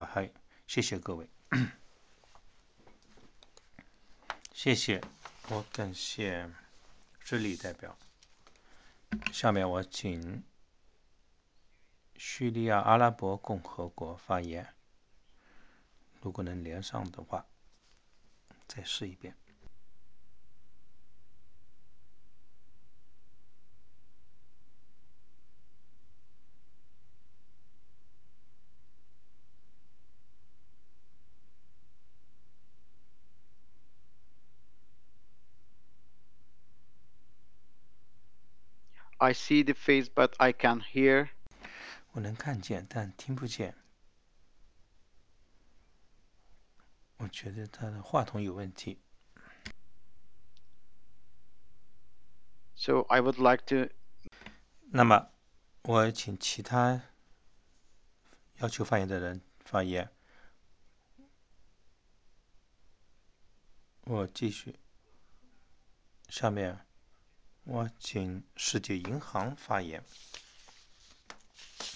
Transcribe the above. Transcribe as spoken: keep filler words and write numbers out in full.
还谢谢各位，谢谢，我感谢智利代表。下面我请叙利亚阿拉伯共和国发言，如果能连上的话，再试一遍。 I see the face, but I can't hear. 我能看见，但听不见。我觉得他的话筒有问题。 So I would like to. 那么，我请其他要求发言的人发言。我继续。下面，我请世界银行发言。